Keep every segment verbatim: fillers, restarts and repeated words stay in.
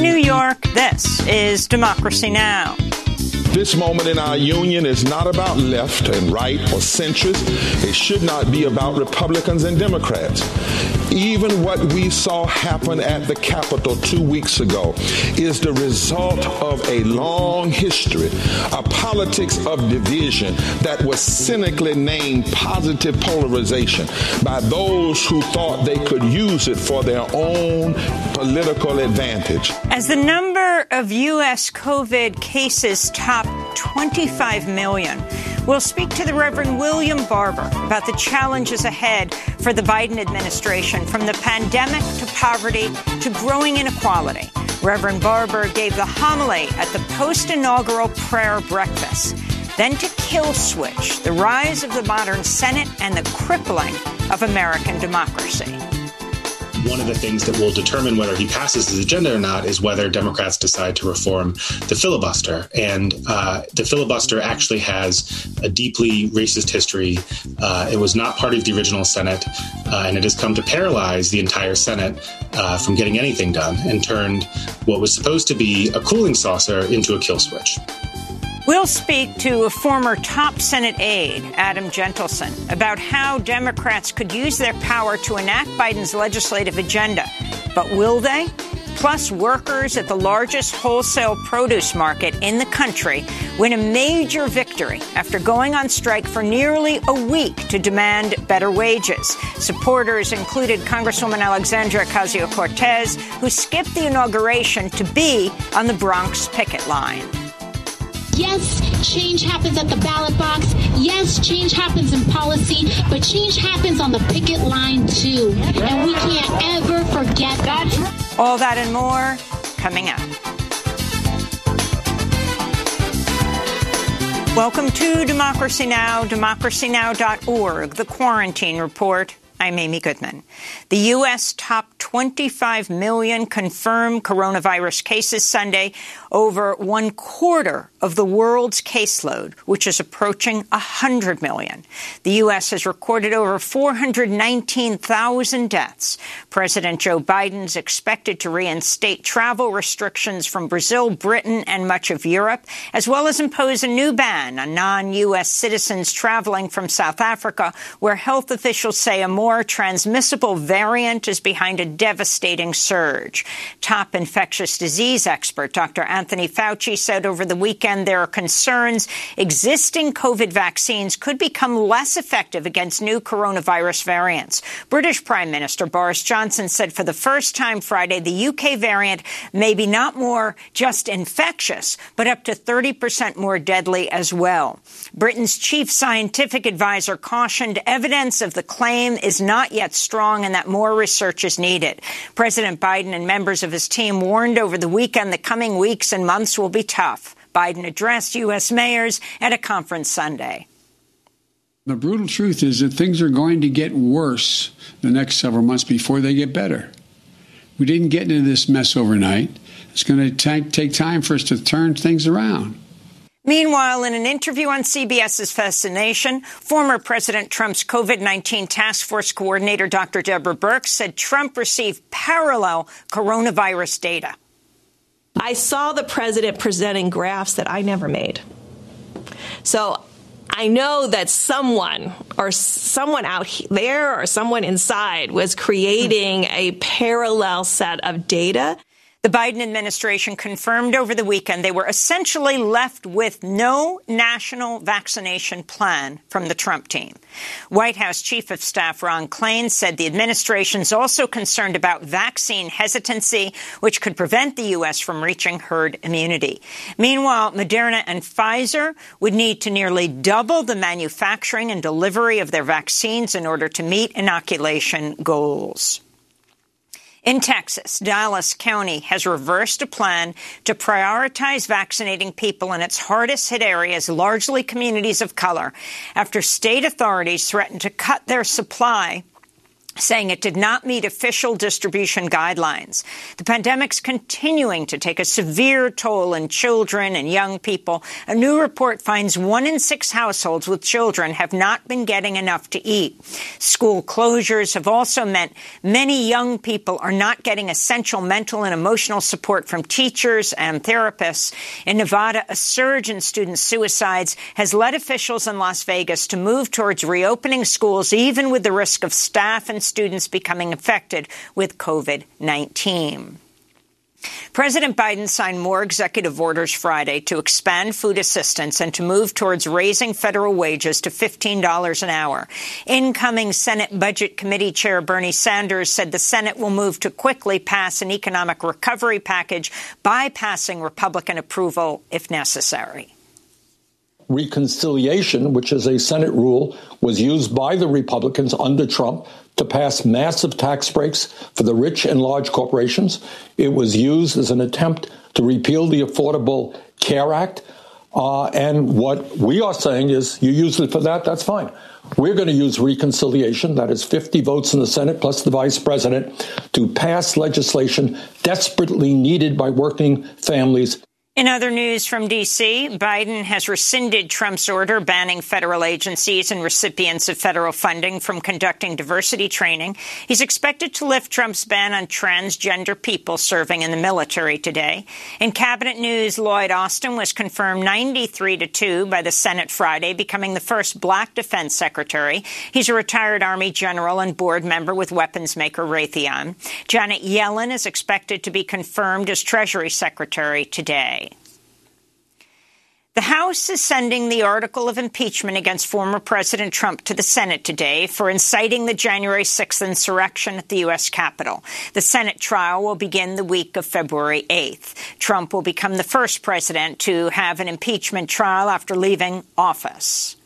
New York, this is Democracy Now! This moment in our union is not about left and right or centrist. It should not be about Republicans and Democrats. Even what we saw happen at the Capitol two weeks ago is the result of a long history, a politics of division that was cynically named positive polarization by those who thought they could use it for their own political advantage. As the number of U S COVID cases top twenty-five million, we'll speak to the Reverend William Barber about the challenges ahead for the Biden administration, from the pandemic to poverty to growing inequality. Reverend Barber gave the homily at the post-inaugural prayer breakfast. Then to kill switch, the rise of the modern Senate and the crippling of American democracy. One of the things that will determine whether he passes his agenda or not is whether Democrats decide to reform the filibuster. And uh, the filibuster actually has a deeply racist history. Uh, it was not part of the original Senate, uh, and it has come to paralyze the entire Senate uh, from getting anything done and turned what was supposed to be a cooling saucer into a kill switch. We'll speak to a former top Senate aide, Adam Gentleson, about how Democrats could use their power to enact Biden's legislative agenda. But will they? Plus, workers at the largest wholesale produce market in the country win a major victory after going on strike for nearly a week to demand better wages. Supporters included Congresswoman Alexandria Ocasio-Cortez, who skipped the inauguration to be on the Bronx picket line. Yes, change happens at the ballot box. Yes, change happens in policy, but change happens on the picket line, too. And we can't ever forget that. All that and more coming up. Welcome to Democracy Now!, democracy now dot org, The Quarantine Report. I'm Amy Goodman. The U S topped twenty-five million confirmed coronavirus cases Sunday, over one quarter of the world's caseload, which is approaching one hundred million. The U S has recorded over four hundred nineteen thousand deaths. President Joe Biden's expected to reinstate travel restrictions from Brazil, Britain, and much of Europe, as well as impose a new ban on non-U S citizens traveling from South Africa, where health officials say a more transmissible variant is behind a devastating surge. Top infectious disease expert Doctor Anthony Fauci said over the weekend there are concerns existing COVID vaccines could become less effective against new coronavirus variants. British Prime Minister Boris Johnson said for the first time Friday the U K variant may be not more just infectious, but up to thirty percent more deadly as well. Britain's chief scientific advisor cautioned evidence of the claim is not yet strong and that more research is needed. President Biden and members of his team warned over the weekend the coming weeks and months will be tough. Biden addressed U S mayors at a conference Sunday. The brutal truth is that things are going to get worse the next several months before they get better. We didn't get into this mess overnight. It's going to take, take time for us to turn things around. Meanwhile, in an interview on CBS's Fascination, former President Trump's COVID nineteen task force coordinator, Doctor Deborah Birx, said Trump received parallel coronavirus data. I saw the president presenting graphs that I never made. So I know that someone or someone out there or someone inside was creating a parallel set of data. The Biden administration confirmed over the weekend they were essentially left with no national vaccination plan from the Trump team. White House Chief of Staff Ron Klain said the administration is also concerned about vaccine hesitancy, which could prevent the U S from reaching herd immunity. Meanwhile, Moderna and Pfizer would need to nearly double the manufacturing and delivery of their vaccines in order to meet inoculation goals. In Texas, Dallas County has reversed a plan to prioritize vaccinating people in its hardest-hit areas, largely communities of color, after state authorities threatened to cut their supply saying it did not meet official distribution guidelines. The pandemic's continuing to take a severe toll on children and young people. A new report finds one in six households with children have not been getting enough to eat. School closures have also meant many young people are not getting essential mental and emotional support from teachers and therapists. In Nevada, a surge in student suicides has led officials in Las Vegas to move towards reopening schools, even with the risk of staff and students becoming infected with COVID nineteen. President Biden signed more executive orders Friday to expand food assistance and to move towards raising federal wages to fifteen dollars an hour. Incoming Senate Budget Committee Chair Bernie Sanders said the Senate will move to quickly pass an economic recovery package, bypassing Republican approval if necessary. Reconciliation, which is a Senate rule, was used by the Republicans under Trump to pass massive tax breaks for the rich and large corporations. It was used as an attempt to repeal the Affordable Care Act. Uh, and what we are saying is you use it for that, that's fine. We're going to use reconciliation, that is fifty votes in the Senate plus the vice president, to pass legislation desperately needed by working families. In other news from D C, Biden has rescinded Trump's order banning federal agencies and recipients of federal funding from conducting diversity training. He's expected to lift Trump's ban on transgender people serving in the military today. In cabinet news, Lloyd Austin was confirmed ninety-three to two by the Senate Friday, becoming the first black defense secretary. He's a retired Army general and board member with weapons maker Raytheon. Janet Yellen is expected to be confirmed as Treasury Secretary today. The House is sending the article of impeachment against former President Trump to the Senate today for inciting the January sixth insurrection at the U S Capitol. The Senate trial will begin the week of February eighth. Trump will become the first president to have an impeachment trial after leaving office.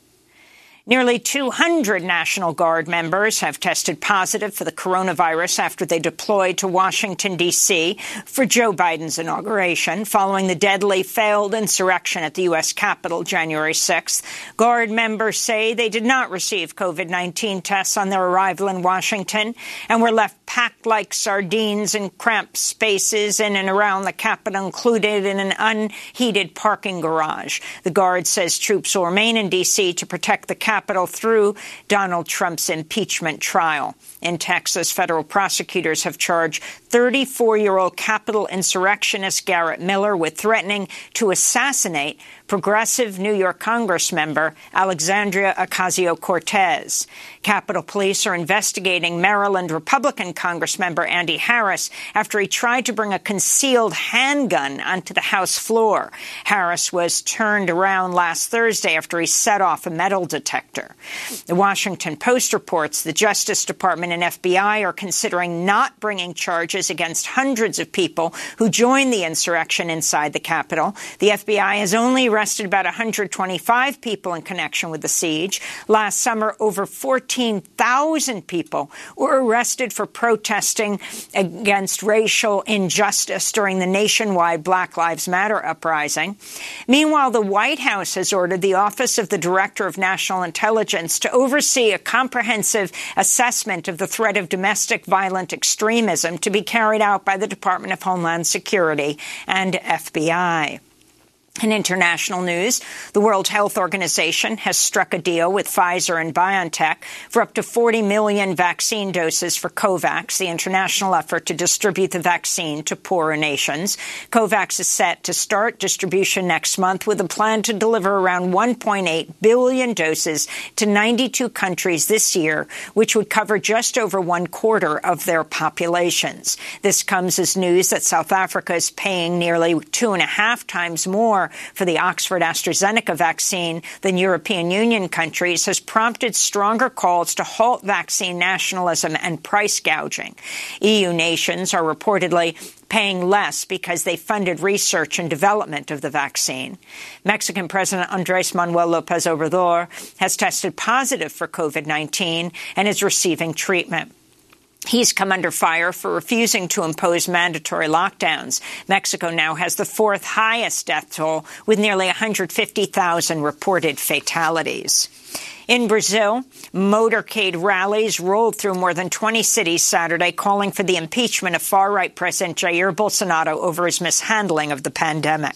Nearly two hundred National Guard members have tested positive for the coronavirus after they deployed to Washington, D C for Joe Biden's inauguration, following the deadly failed insurrection at the U S Capitol January sixth. Guard members say they did not receive COVID nineteen tests on their arrival in Washington and were left packed like sardines in cramped spaces in and around the Capitol, included in an unheated parking garage. The Guard says troops will remain in D C to protect the Capitol through Donald Trump's impeachment trial. In Texas, federal prosecutors have charged thirty-four-year-old Capitol insurrectionist Garrett Miller with threatening to assassinate progressive New York Congress member Alexandria Ocasio-Cortez. Capitol Police are investigating Maryland Republican Congressmember Andy Harris after he tried to bring a concealed handgun onto the House floor. Harris was turned around last Thursday after he set off a metal detector. The Washington Post reports the Justice Department and F B I are considering not bringing charges against hundreds of people who joined the insurrection inside the Capitol. The F B I has only arrested about one hundred twenty-five people in connection with the siege. Last summer, over fourteen thousand people were arrested for protesting against racial injustice during the nationwide Black Lives Matter uprising. Meanwhile, the White House has ordered the Office of the Director of National Intelligence to oversee a comprehensive assessment of the threat of domestic violent extremism to be carried out by the Department of Homeland Security and F B I. In international news, the World Health Organization has struck a deal with Pfizer and BioNTech for up to forty million vaccine doses for COVAX, the international effort to distribute the vaccine to poorer nations. COVAX is set to start distribution next month with a plan to deliver around one point eight billion doses to ninety-two countries this year, which would cover just over one quarter of their populations. This comes as news that South Africa is paying nearly two and a half times more for the Oxford AstraZeneca vaccine than European Union countries has prompted stronger calls to halt vaccine nationalism and price gouging. E U nations are reportedly paying less because they funded research and development of the vaccine. Mexican President Andrés Manuel López Obrador has tested positive for COVID nineteen and is receiving treatment. He's come under fire for refusing to impose mandatory lockdowns. Mexico now has the fourth highest death toll, with nearly one hundred fifty thousand reported fatalities. In Brazil, motorcade rallies rolled through more than twenty cities Saturday, calling for the impeachment of far-right President Jair Bolsonaro over his mishandling of the pandemic.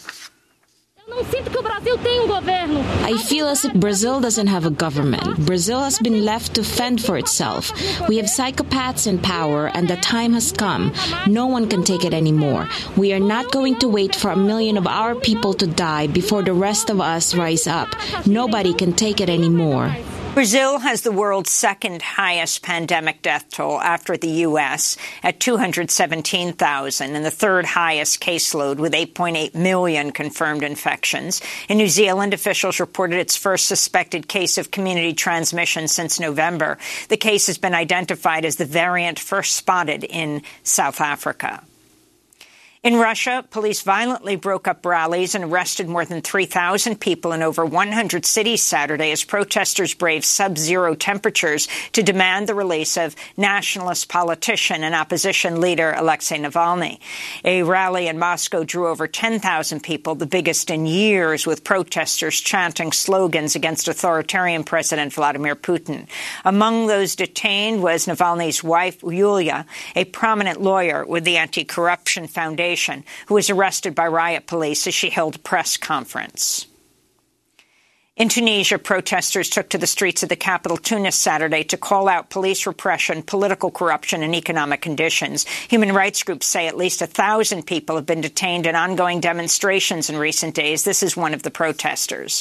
I feel as if Brazil doesn't have a government. Brazil has been left to fend for itself. We have psychopaths in power, and the time has come. No one can take it anymore. We are not going to wait for a million of our people to die before the rest of us rise up. Nobody can take it anymore. Brazil has the world's second highest pandemic death toll after the U S at two hundred seventeen thousand and the third highest caseload with eight point eight million confirmed infections. In New Zealand, officials reported its first suspected case of community transmission since November. The case has been identified as the variant first spotted in South Africa. In Russia, police violently broke up rallies and arrested more than three thousand people in over one hundred cities Saturday as protesters braved sub-zero temperatures to demand the release of nationalist politician and opposition leader Alexei Navalny. A rally in Moscow drew over ten thousand people, the biggest in years, with protesters chanting slogans against authoritarian President Vladimir Putin. Among those detained was Navalny's wife, Yulia, a prominent lawyer with the Anti-Corruption Foundation, who was arrested by riot police as she held a press conference. In Tunisia, protesters took to the streets of the capital, Tunis, Saturday to call out police repression, political corruption, and economic conditions. Human rights groups say at least a thousand people have been detained in ongoing demonstrations in recent days. This is one of the protesters.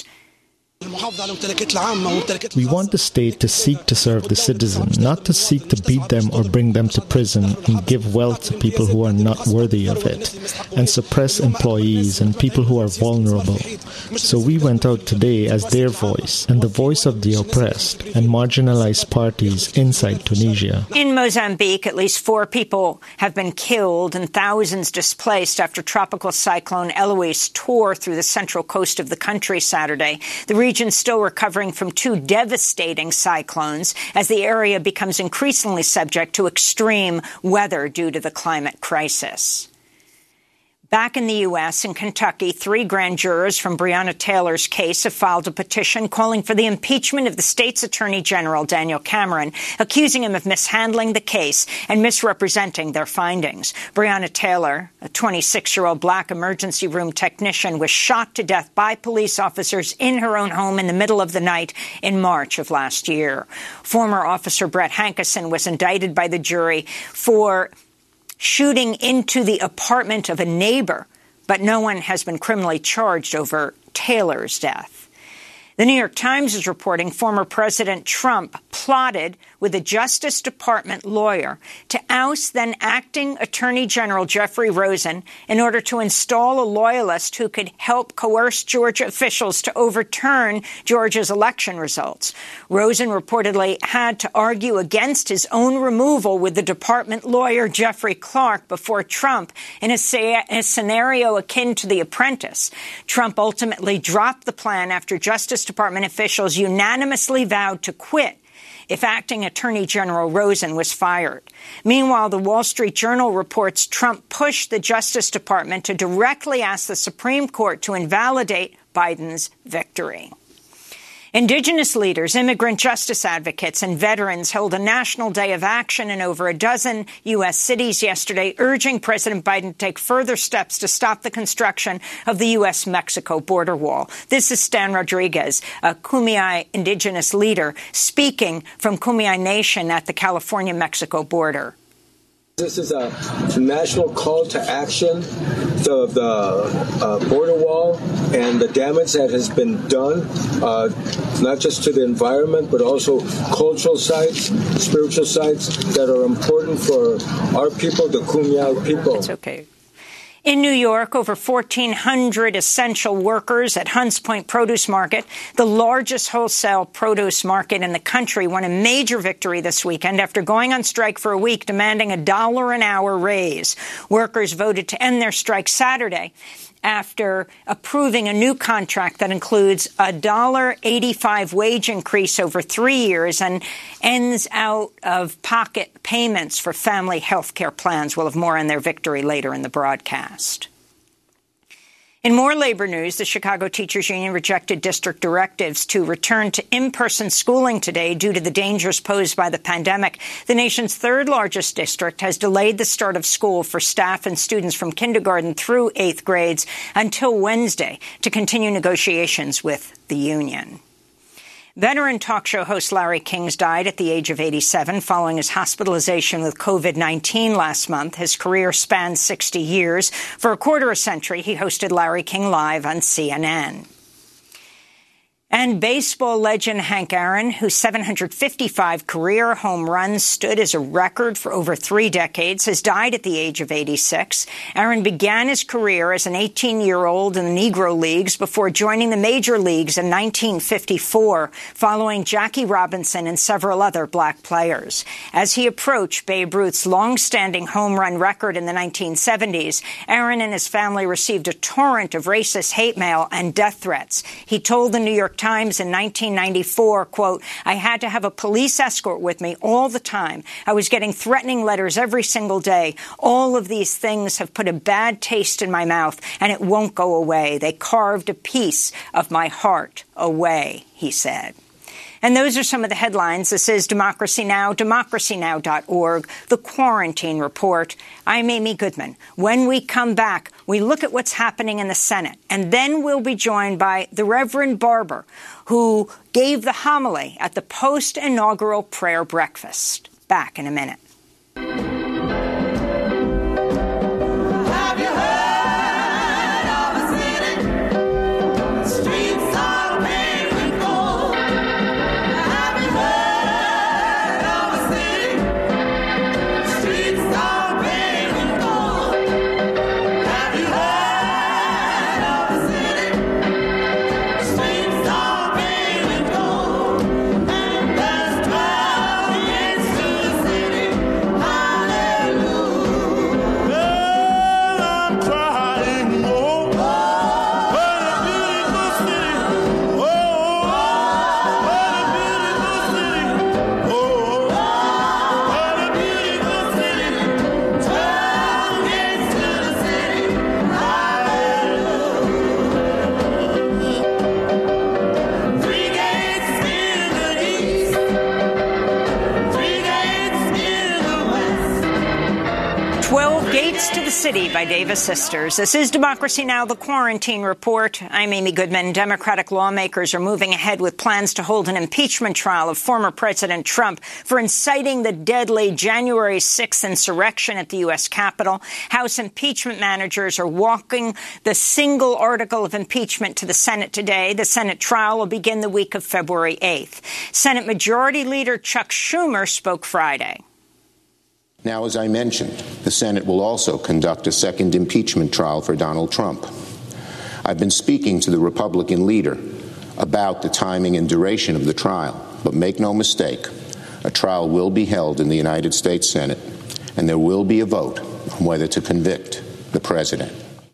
We want the state to seek to serve the citizen, not to seek to beat them or bring them to prison and give wealth to people who are not worthy of it, and suppress employees and people who are vulnerable. So we went out today as their voice and the voice of the oppressed and marginalized parties inside Tunisia. In Mozambique, at least four people have been killed and thousands displaced after tropical cyclone Eloise tore through the central coast of the country Saturday. The region still recovering from two devastating cyclones as the area becomes increasingly subject to extreme weather due to the climate crisis. Back in the U S, in Kentucky, three grand jurors from Breonna Taylor's case have filed a petition calling for the impeachment of the state's attorney general, Daniel Cameron, accusing him of mishandling the case and misrepresenting their findings. Breonna Taylor, a twenty-six-year-old black emergency room technician, was shot to death by police officers in her own home in the middle of the night in March of last year. Former officer Brett Hankison was indicted by the jury for shooting into the apartment of a neighbor, but no one has been criminally charged over Taylor's death. The New York Times is reporting former President Trump plotted with a Justice Department lawyer to oust then acting Attorney General Jeffrey Rosen in order to install a loyalist who could help coerce Georgia officials to overturn Georgia's election results. Rosen reportedly had to argue against his own removal with the department lawyer Jeffrey Clark before Trump in a, a scenario akin to The Apprentice. Trump ultimately dropped the plan after Justice Department officials unanimously vowed to quit if acting Attorney General Rosen was fired. Meanwhile, the Wall Street Journal reports Trump pushed the Justice Department to directly ask the Supreme Court to invalidate Biden's victory. Indigenous leaders, immigrant justice advocates, and veterans held a national day of action in over a dozen U S cities yesterday, urging President Biden to take further steps to stop the construction of the U S Mexico border wall. This is Stan Rodriguez, a Kumeyaay indigenous leader, speaking from Kumeyaay Nation at the California-Mexico border. This is a national call to action. The, the uh, border wall and the damage that has been done, uh, not just to the environment, but also cultural sites, spiritual sites that are important for our people, the Kumeyaay people. It's okay. In New York, over fourteen hundred essential workers at Hunts Point Produce Market, the largest wholesale produce market in the country, won a major victory this weekend after going on strike for a week, demanding a dollar an hour raise. Workers voted to end their strike Saturday after approving a new contract that includes a one dollar and eighty-five cents wage increase over three years and ends out-of-pocket payments for family health care plans. We'll have more on their victory later in the broadcast. In more labor news, the Chicago Teachers Union rejected district directives to return to in-person schooling today due to the dangers posed by the pandemic. The nation's third largest district has delayed the start of school for staff and students from kindergarten through eighth grades until Wednesday to continue negotiations with the union. Veteran talk show host Larry King died at the age of eighty-seven following his hospitalization with COVID nineteen last month. His career spanned sixty years. For a quarter of a century, he hosted Larry King Live on C N N. And baseball legend Hank Aaron, whose seven hundred fifty-five career home runs stood as a record for over three decades, has died at the age of eighty-six. Aaron began his career as an eighteen-year-old in the Negro Leagues before joining the major leagues in nineteen fifty-four, following Jackie Robinson and several other black players. As he approached Babe Ruth's long-standing home run record in the nineteen seventies, Aaron and his family received a torrent of racist hate mail and death threats. He told the New York Times in nineteen ninety-four, quote, "I had to have a police escort with me all the time. I was getting threatening letters every single day. All of these things have put a bad taste in my mouth, and it won't go away. They carved a piece of my heart away," he said. And those are some of the headlines. This is Democracy Now!, democracy now dot org, The Quarantine Report. I'm Amy Goodman. When we come back, we look at what's happening in the Senate, and then we'll be joined by the Reverend Barber, who gave the homily at the post-inaugural prayer breakfast. Back in a minute. City by Davis Sisters. This is Democracy Now!, The Quarantine Report. I'm Amy Goodman. Democratic lawmakers are moving ahead with plans to hold an impeachment trial of former President Trump for inciting the deadly January sixth insurrection at the U S Capitol. House impeachment managers are walking the single article of impeachment to the Senate today. The Senate trial will begin the week of February eighth. Senate Majority Leader Chuck Schumer spoke Friday. Now, as I mentioned, the Senate will also conduct a second impeachment trial for Donald Trump. I've been speaking to the Republican leader about the timing and duration of the trial, but make no mistake, a trial will be held in the United States Senate, and there will be a vote on whether to convict the president.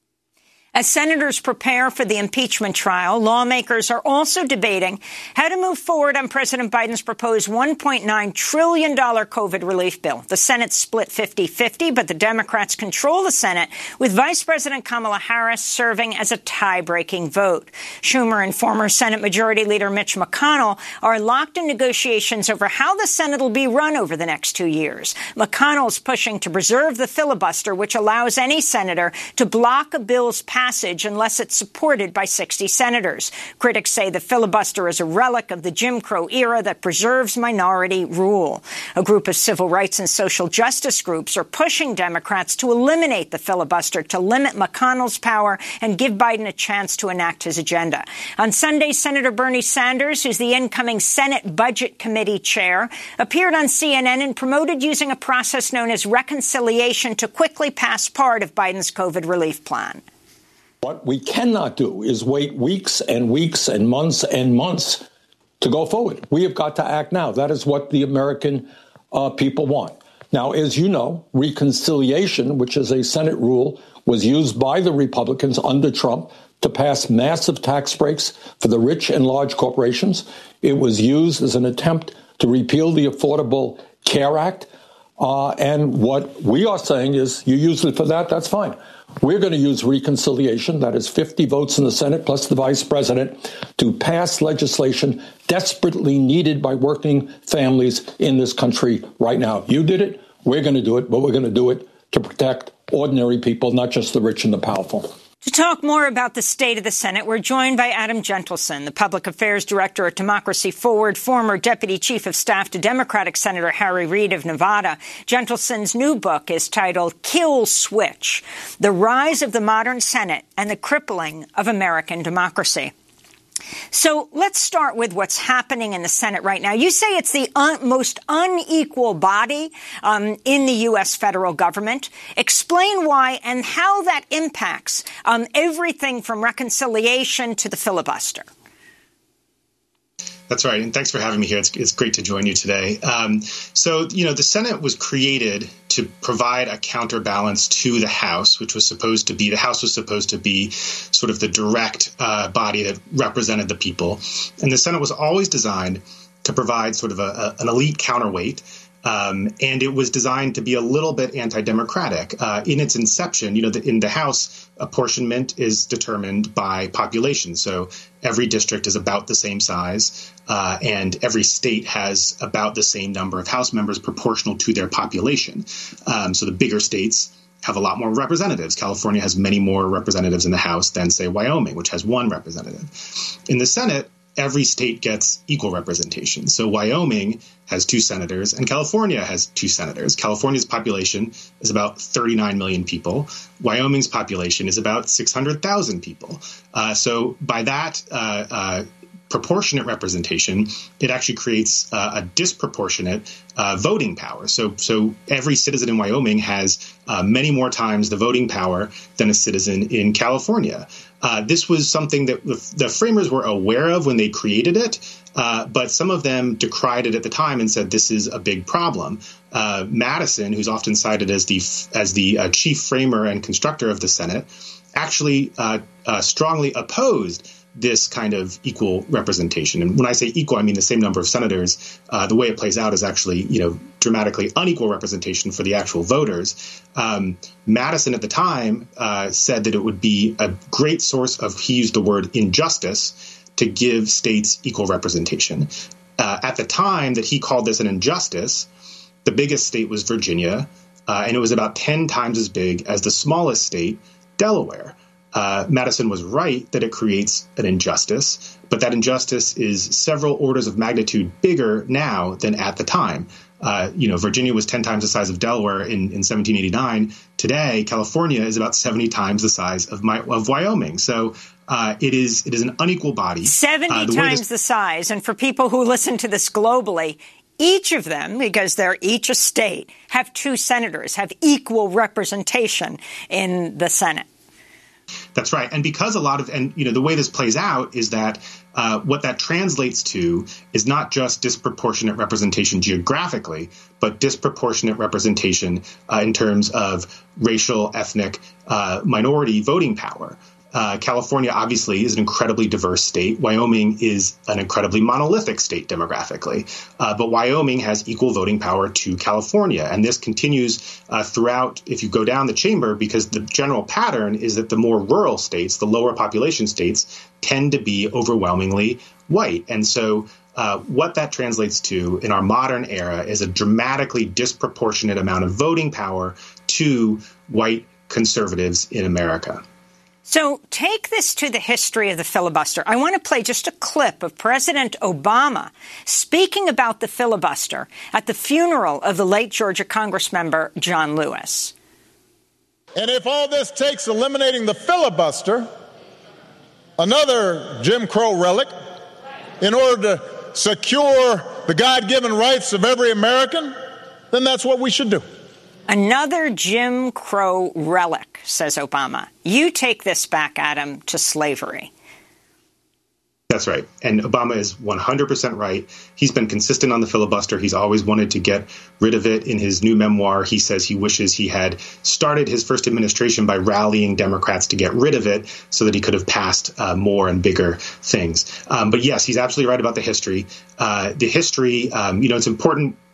As senators prepare for the impeachment trial, lawmakers are also debating how to move forward on President Biden's proposed one point nine trillion dollars COVID relief bill. The Senate split fifty-fifty, but the Democrats control the Senate, with Vice President Kamala Harris serving as a tie-breaking vote. Schumer and former Senate Majority Leader Mitch McConnell are locked in negotiations over how the Senate will be run over the next two years. McConnell's pushing to preserve the filibuster, which allows any senator to block a bill's passage passage unless it's supported by sixty senators. Critics say the filibuster is a relic of the Jim Crow era that preserves minority rule. A group of civil rights and social justice groups are pushing Democrats to eliminate the filibuster to limit McConnell's power and give Biden a chance to enact his agenda. On Sunday, Senator Bernie Sanders, who's the incoming Senate Budget Committee chair, appeared on C N N and promoted using a process known as reconciliation to quickly pass part of Biden's COVID relief plan. What we cannot do is wait weeks and weeks and months and months to go forward. We have got to act now. That is what the American uh, people want. Now, as you know, reconciliation, which is a Senate rule, was used by the Republicans under Trump to pass massive tax breaks for the rich and large corporations. It was used as an attempt to repeal the Affordable Care Act. Uh, and what we are saying is you use it for that, that's fine. We're going to use reconciliation, that is fifty votes in the Senate plus the vice president, to pass legislation desperately needed by working families in this country right now. You did it. We're going to do it, but we're going to do it to protect ordinary people, not just the rich and the powerful. To talk more about the state of the Senate, we're joined by Adam Jentleson, the public affairs director at Democracy Forward, former deputy chief of staff to Democratic Senator Harry Reid of Nevada. Jentleson's new book is titled Kill Switch: The Rise of the Modern Senate and the Crippling of American Democracy. So let's start with what's happening in the Senate right now. You say it's the un- most unequal body um, in the U S federal government. Explain why and how that impacts um, everything from reconciliation to the filibuster. That's right. And thanks for having me here. It's, it's great to join you today. Um, so, you know, the Senate was created to provide a counterbalance to the House, which was supposed to be, the House was supposed to be sort of the direct uh, body that represented the people. And the Senate was always designed to provide sort of a, a, an elite counterweight. Um, and it was designed to be a little bit anti-democratic. Uh, in its inception, you know, the, in the House, apportionment is determined by population. So every district is about the same size, uh, and every state has about the same number of House members proportional to their population. Um, so the bigger states have a lot more representatives. California has many more representatives in the House than, say, Wyoming, which has one representative. In the Senate, every state gets equal representation. So Wyoming has two senators and California has two senators. California's population is about thirty-nine million people. Wyoming's population is about six hundred thousand people. Uh, so by that uh, uh, proportionate representation, it actually creates uh, a disproportionate uh, voting power. So, so every citizen in Wyoming has uh, many more times the voting power than a citizen in California. Uh, this was something that the, the framers were aware of when they created it, uh, but some of them decried it at the time and said this is a big problem. Uh, Madison, who's often cited as the as the uh, chief framer and constructor of the Senate, actually uh, uh, strongly opposed this kind of equal representation. And when I say equal, I mean the same number of senators. Uh, the way it plays out is actually, you know, dramatically unequal representation for the actual voters. Um, Madison at the time uh, said that it would be a great source of, he used the word injustice, to give states equal representation. Uh, at the time that he called this an injustice, the biggest state was Virginia, uh, and it was about ten times as big as the smallest state, Delaware. Uh, Madison was right that it creates an injustice, but that injustice is several orders of magnitude bigger now than at the time. Uh, you know, Virginia was ten times the size of Delaware in, in seventeen eighty-nine. Today, California is about seventy times the size of, my, of Wyoming. So uh, it is it is an unequal body. seventy uh, the times this- the size. And for people who listen to this globally, each of them, because they're each a state, have two senators, have equal representation in the Senate. That's right. And because a lot of, and you know, the way this plays out is that uh, what that translates to is not just disproportionate representation geographically, but disproportionate representation uh, in terms of racial, ethnic, uh, minority voting power. Uh, California, obviously, is an incredibly diverse state. Wyoming is an incredibly monolithic state demographically. Uh, but Wyoming has equal voting power to California. And this continues uh, throughout, if you go down the chamber, because the general pattern is that the more rural states, the lower population states, tend to be overwhelmingly white. And so uh, what that translates to in our modern era is a dramatically disproportionate amount of voting power to white conservatives in America. So take this to the history of the filibuster. I want to play just a clip of President Obama speaking about the filibuster at the funeral of the late Georgia Congressmember John Lewis. And if all this takes eliminating the filibuster, another Jim Crow relic, in order to secure the God-given rights of every American, then that's what we should do. Another Jim Crow relic, says Obama. You take this back, Adam, to slavery. That's right. And Obama is one hundred percent right. He's been consistent on the filibuster. He's always wanted to get rid of it. In his new memoir, he says he wishes he had started his first administration by rallying Democrats to get rid of it so that he could have passed uh, more and bigger things. Um, but yes, he's absolutely right about the history. Uh, the history, um, you know, it's important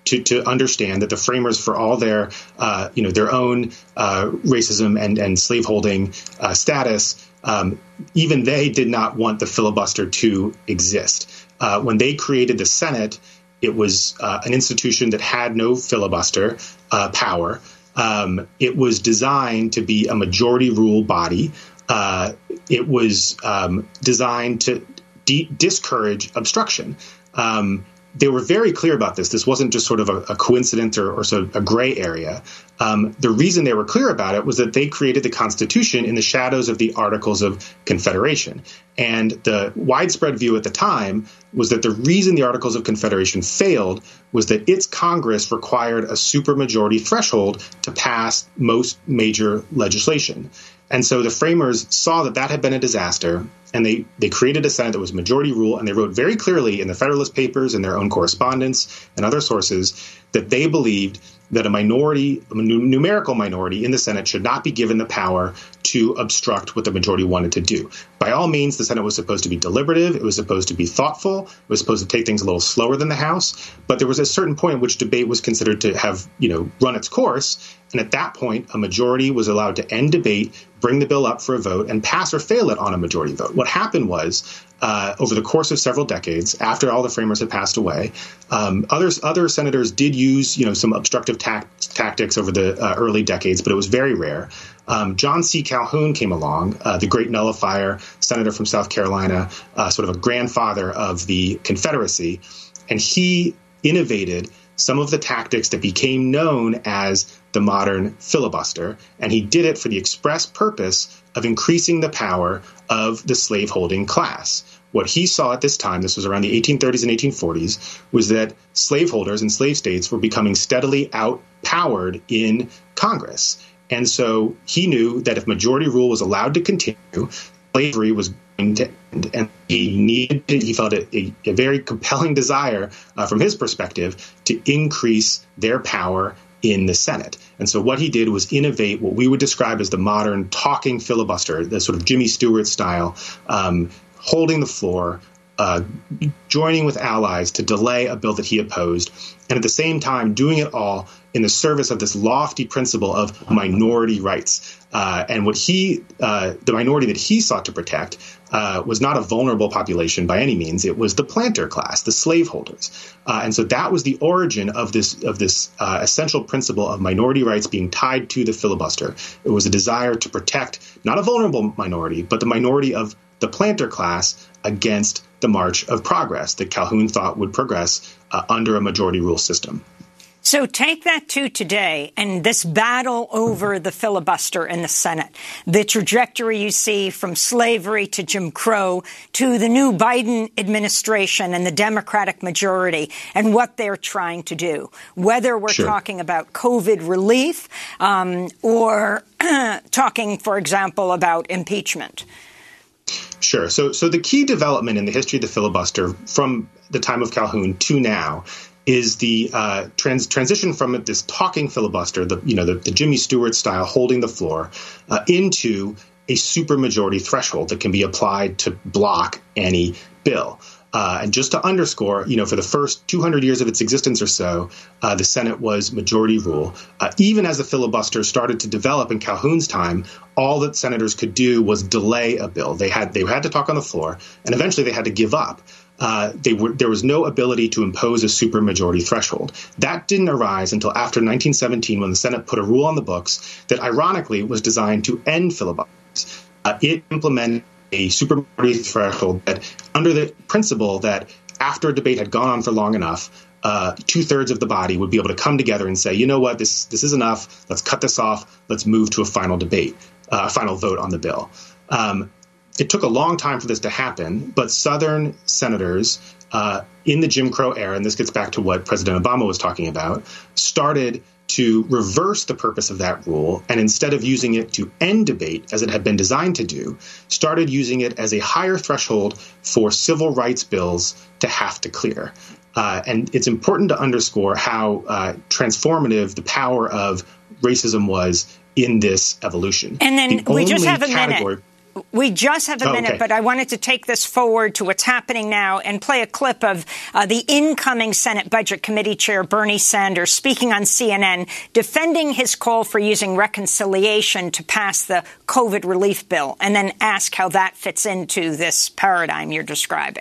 to, to understand that the framers, for all their, uh, you know, their own uh, racism and, and slaveholding uh, status, um, even they did not want the filibuster to exist. Uh, when they created the Senate, it was uh, an institution that had no filibuster uh, power. Um, it was designed to be a majority rule body. Uh, it was um, designed to de- discourage obstruction. Um, they were very clear about this. This wasn't just sort of a, a coincidence or, or sort of a gray area. Um, the reason they were clear about it was that they created the Constitution in the shadows of the Articles of Confederation. And the widespread view at the time was that the reason the Articles of Confederation failed was that its Congress required a supermajority threshold to pass most major legislation. And so the framers saw that that had been a disaster, and they, they created a Senate that was majority rule, and they wrote very clearly in the Federalist Papers and their own correspondence and other sources that they believed that a minority, a numerical minority in the Senate should not be given the power to obstruct what the majority wanted to do. By all means, the Senate was supposed to be deliberative. It was supposed to be thoughtful. It was supposed to take things a little slower than the House. But there was a certain point at which debate was considered to have, you know, run its course. And at that point, a majority was allowed to end debate, bring the bill up for a vote, and pass or fail it on a majority vote. What happened was, uh, over the course of several decades, after all the framers had passed away, um, others, other senators did use, you know, some obstructive ta- tactics over the uh, early decades, but it was very rare. Um, John C. Calhoun came along, uh, the great nullifier, senator from South Carolina, uh, sort of a grandfather of the Confederacy, and he innovated some of the tactics that became known as the modern filibuster, and he did it for the express purpose of increasing the power of the slaveholding class. What he saw at this time, this was around the eighteen thirties and eighteen forties, was that slaveholders in slave states were becoming steadily outpowered in Congress. And so he knew that if majority rule was allowed to continue, slavery was going to end. And he needed, he felt a, a, a very compelling desire uh, from his perspective to increase their power in the Senate. And so what he did was innovate what we would describe as the modern talking filibuster, the sort of Jimmy Stewart style, um, holding the floor, uh, joining with allies to delay a bill that he opposed, and at the same time doing it all in the service of this lofty principle of minority rights. Uh, and what he, uh, the minority that he sought to protect uh, was not a vulnerable population by any means. It was the planter class, the slaveholders. Uh, and so that was the origin of this of this uh, essential principle of minority rights being tied to the filibuster. It was a desire to protect not a vulnerable minority, but the minority of the planter class against the march of progress that Calhoun thought would progress uh, under a majority rule system. So take that to today and this battle over the filibuster in the Senate, the trajectory you see from slavery to Jim Crow to the new Biden administration and the Democratic majority and what they're trying to do, whether we're sure. talking about COVID relief um, or talking, for example, about impeachment. Sure. So, so the key development in the history of the filibuster from the time of Calhoun to now is the uh, trans- transition from this talking filibuster, the you know the, the Jimmy Stewart style holding the floor, uh, into a supermajority threshold that can be applied to block any bill. Uh, and just to underscore, you know, for the first two hundred years of its existence or so, uh, the Senate was majority rule. Uh, even as the filibuster started to develop in Calhoun's time, all that senators could do was delay a bill. They had they had to talk on the floor, and eventually they had to give up. Uh, they were, there was no ability to impose a supermajority threshold. That didn't arise until after nineteen seventeen, when the Senate put a rule on the books that, ironically, was designed to end filibusters. Uh, it implemented a supermajority threshold that, under the principle that after a debate had gone on for long enough, uh, two-thirds of the body would be able to come together and say, you know what, this this is enough. Let's cut this off. Let's move to a final debate, uh, a final vote on the bill. Um, It took a long time for this to happen, but Southern senators uh, in the Jim Crow era, and this gets back to what President Obama was talking about, started to reverse the purpose of that rule, and instead of using it to end debate, as it had been designed to do, started using it as a higher threshold for civil rights bills to have to clear. Uh, and it's important to underscore how uh, transformative the power of racism was in this evolution. And then the we just have a category- minute. we just have a oh, minute, okay. but I wanted to take this forward to what's happening now and play a clip of uh, the incoming Senate Budget Committee Chair Bernie Sanders speaking on C N N, defending his call for using reconciliation to pass the COVID relief bill, and then ask how that fits into this paradigm you're describing.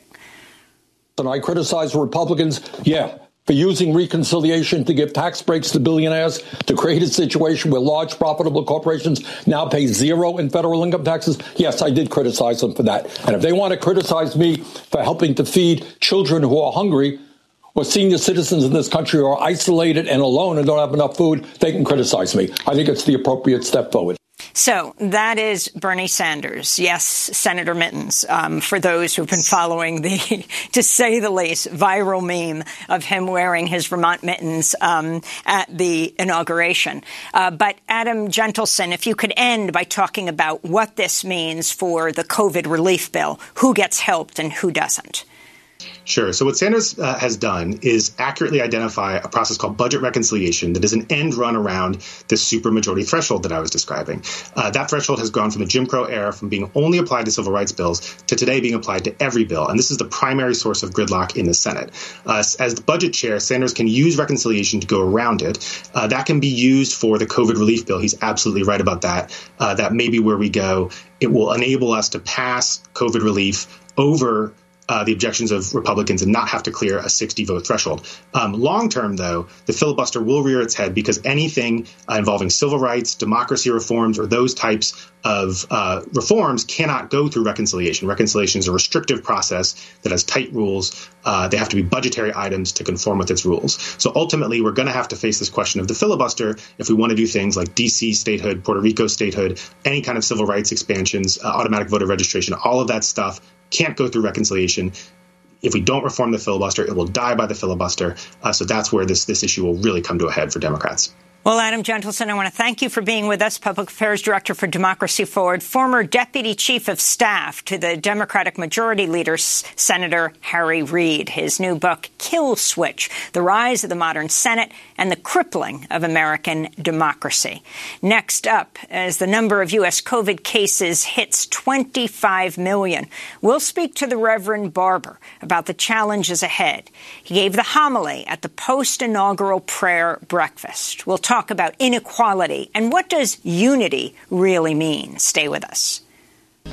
And I criticize Republicans, yeah, for using reconciliation to give tax breaks to billionaires, to create a situation where large profitable corporations now pay zero in federal income taxes. Yes, I did criticize them for that. And if they want to criticize me for helping to feed children who are hungry or senior citizens in this country who are isolated and alone and don't have enough food, they can criticize me. I think it's the appropriate step forward. So that is Bernie Sanders. Yes, Senator Mittens, um, for those who've been following the, to say the least, viral meme of him wearing his Vermont mittens um, at the inauguration. Uh, but Adam Gentleson, if you could end by talking about what this means for the COVID relief bill, who gets helped and who doesn't. Sure. So what Sanders uh, has done is accurately identify a process called budget reconciliation that is an end run around this supermajority threshold that I was describing. Uh, that threshold has gone from the Jim Crow era, from being only applied to civil rights bills, to today being applied to every bill. And this is the primary source of gridlock in the Senate. Uh, as the budget chair, Sanders can use reconciliation to go around it. Uh, that can be used for the COVID relief bill. He's absolutely right about that. Uh, that may be where we go. It will enable us to pass COVID relief over Uh, the objections of Republicans and not have to clear a sixty vote threshold. Um, long term, though, the filibuster will rear its head because anything uh, involving civil rights, democracy reforms, or those types of uh, reforms cannot go through reconciliation. Reconciliation is a restrictive process that has tight rules. Uh, they have to be budgetary items to conform with its rules. So ultimately, we're going to have to face this question of the filibuster if we want to do things like D C statehood, Puerto Rico statehood, any kind of civil rights expansions, uh, automatic voter registration, all of that stuff can't go through reconciliation. If we don't reform the filibuster, it will die by the filibuster. Uh, so that's where this this issue will really come to a head for Democrats. Well, Adam Gentleson, I want to thank you for being with us, Public Affairs Director for Democracy Forward, former Deputy Chief of Staff to the Democratic Majority Leader, Senator Harry Reid. His new book, Kill Switch, The Rise of the Modern Senate and the Crippling of American Democracy. Next up, as the number of U S COVID cases hits twenty-five million, we'll speak to the Reverend Barber about the challenges ahead. He gave the homily at the post-inaugural prayer breakfast. We'll talk about inequality and what does unity really mean. Stay with us. Will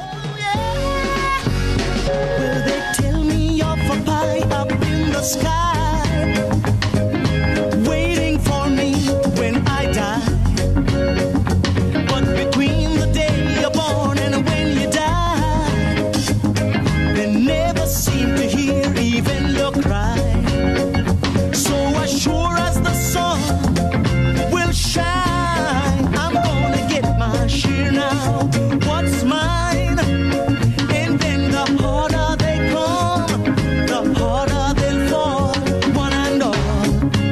they tell me of a pie up in the sky, waiting for me when I die? But between the day you're born and when you die, they never seem to hear even your cry. So as sure as the sun will shine, I'm gonna get my share now. What's mine? And then the harder they come, the harder they'll fall, one and all.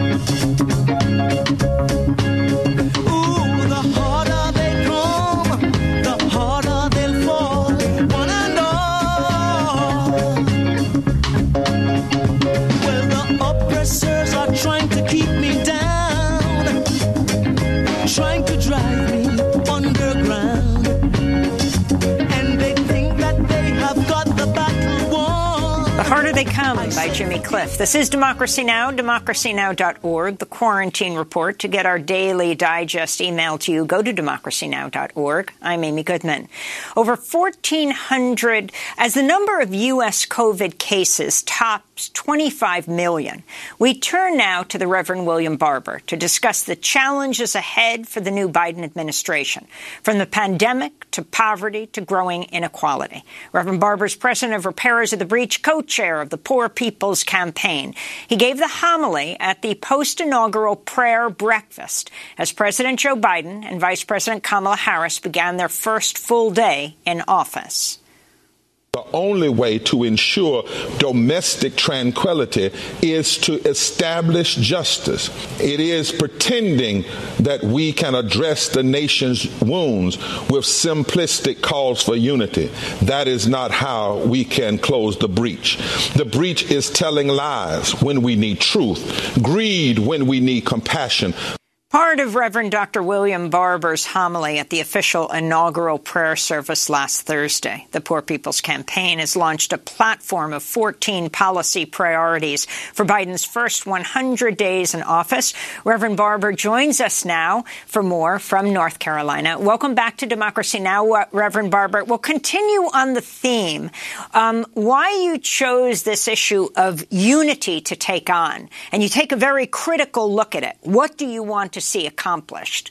Ooh, the harder they come, the harder they'll fall, one and all. Well, the oppressors are trying to keep me down, trying to drive me underground, and they think that they have got the battle won. The Harder They Come by Jimmy Cliff. This is Democracy Now!, democracy now dot org, the Quarantine Report. To get our daily digest emailed to you, go to democracy now dot org. I'm Amy Goodman. Over fourteen hundred, as the number of U S COVID cases tops twenty-five million, we turn now to the Reverend William Barber to discuss the challenges ahead for the new Biden administration, from the pandemic to poverty to growing inequality. Reverend Barber is president of Repairers of the Breach, co-chair of the Poor People's Campaign. He gave the homily at the post-inaugural prayer breakfast as President Joe Biden and Vice President Kamala Harris began their first full day in office. The only way to ensure domestic tranquility is to establish justice. It is pretending that we can address the nation's wounds with simplistic calls for unity. That is not how we can close the breach. The breach is telling lies when we need truth, greed when we need compassion. Part of Reverend Doctor William Barber's homily at the official inaugural prayer service last Thursday. The Poor People's Campaign has launched a platform of fourteen policy priorities for Biden's first one hundred days in office. Reverend Barber joins us now for more from North Carolina. Welcome back to Democracy Now!, Reverend Barber. We'll continue on the theme, um, why you chose this issue of unity to take on. And you take a very critical look at it. What do you want to to see accomplished?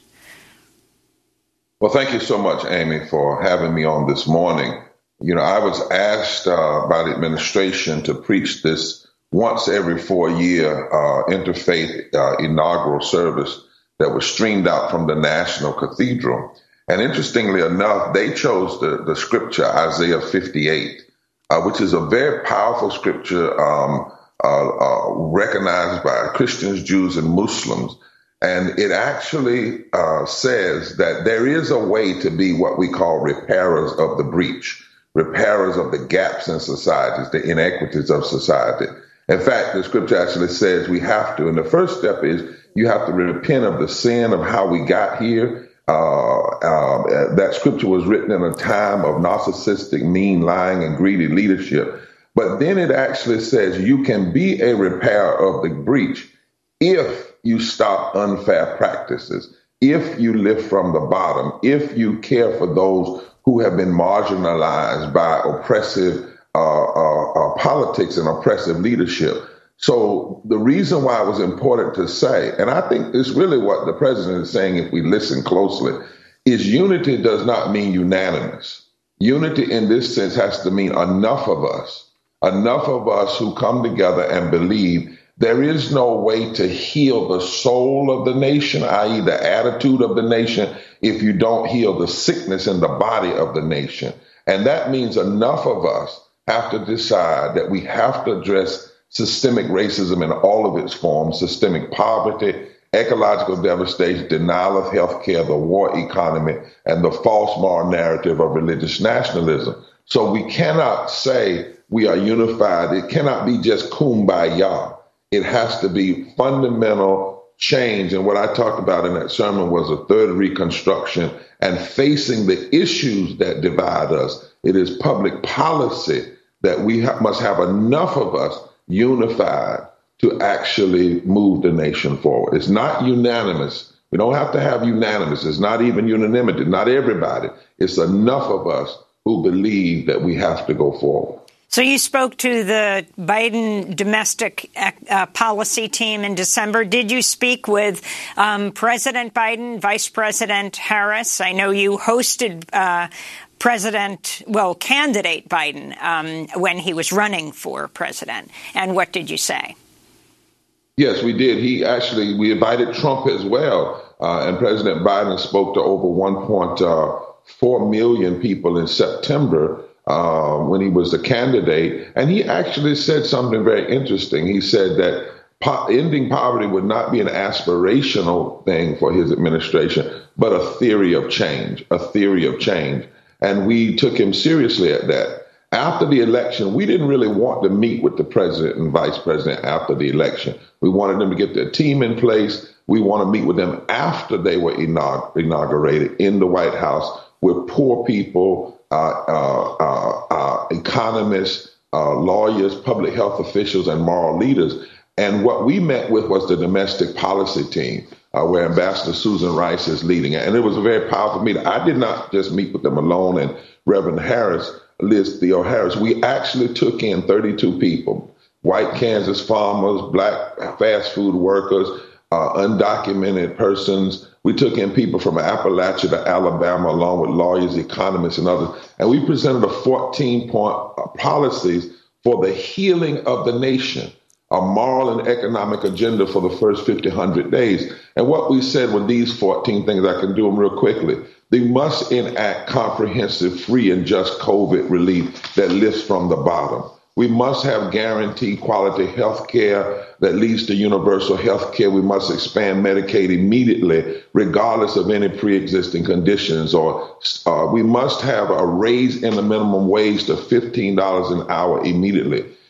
Well, thank you so much, Amy, for having me on this morning. You know, I was asked uh, by the administration to preach this once every four year uh, interfaith uh, inaugural service that was streamed out from the National Cathedral. And interestingly enough, they chose the, the scripture, Isaiah fifty-eight, uh, which is a very powerful scripture um, uh, uh, recognized by Christians, Jews, and Muslims. And it actually uh, says that there is a way to be what we call repairers of the breach, repairers of the gaps in societies, the inequities of society. In fact, the scripture actually says we have to. And the first step is you have to repent of the sin of how we got here. Uh, uh, that scripture was written in a time of narcissistic, mean, lying, and greedy leadership. But then it actually says you can be a repairer of the breach if you stop unfair practices, if you lift from the bottom, if you care for those who have been marginalized by oppressive uh, uh, uh, politics and oppressive leadership. So the reason why it was important to say, and I think it's really what the president is saying if we listen closely, is unity does not mean unanimous. Unity in this sense has to mean enough of us, enough of us who come together and believe there is no way to heal the soul of the nation, that is the attitude of the nation, if you don't heal the sickness in the body of the nation. And that means enough of us have to decide that we have to address systemic racism in all of its forms, systemic poverty, ecological devastation, denial of health care, the war economy, and the false moral narrative of religious nationalism. So we cannot say we are unified. It cannot be just kumbaya. It has to be fundamental change. And what I talked about in that sermon was a third reconstruction and facing the issues that divide us. It is public policy that we ha- must have enough of us unified to actually move the nation forward. It's not unanimous. We don't have to have unanimous. It's not even unanimity. Not everybody. It's enough of us who believe that we have to go forward. So you spoke to the Biden domestic uh, policy team in December. Did you speak with um, President Biden, Vice President Harris? I know you hosted uh, President, well, candidate Biden um, when he was running for president. And what did you say? Yes, we did. He actually, we invited Trump as well. Uh, and President Biden spoke to over one point four million people in September. Uh, when he was the candidate, and he actually said something very interesting. He said that po- ending poverty would not be an aspirational thing for his administration, but a theory of change, a theory of change. And we took him seriously at that. After the election, we didn't really want to meet with the president and vice president after the election. We wanted them to get their team in place. We want to meet with them after they were inaug- inaugurated in the White House with poor people, Uh, uh, uh, uh, economists, uh, lawyers, public health officials, and moral leaders. And what we met with was the domestic policy team, uh, where Ambassador Susan Rice is leading it. And it was a very powerful meeting. I did not just meet with them alone and Reverend Harris, Liz Theo Harris. We actually took in thirty-two people, white Kansas farmers, black fast food workers, uh, undocumented persons. We took in people from Appalachia to Alabama, along with lawyers, economists, and others. And we presented a fourteen-point policies for the healing of the nation, a moral and economic agenda for the first fifty, one hundred days. And what we said were these fourteen things. I can do them real quickly. They must enact comprehensive, free, and just COVID relief that lifts from the bottom. We must have guaranteed quality health care that leads to universal health care. We must expand Medicaid immediately, regardless of any pre-existing conditions. Or uh, we must have a raise in the minimum wage to fifteen dollars an hour immediately.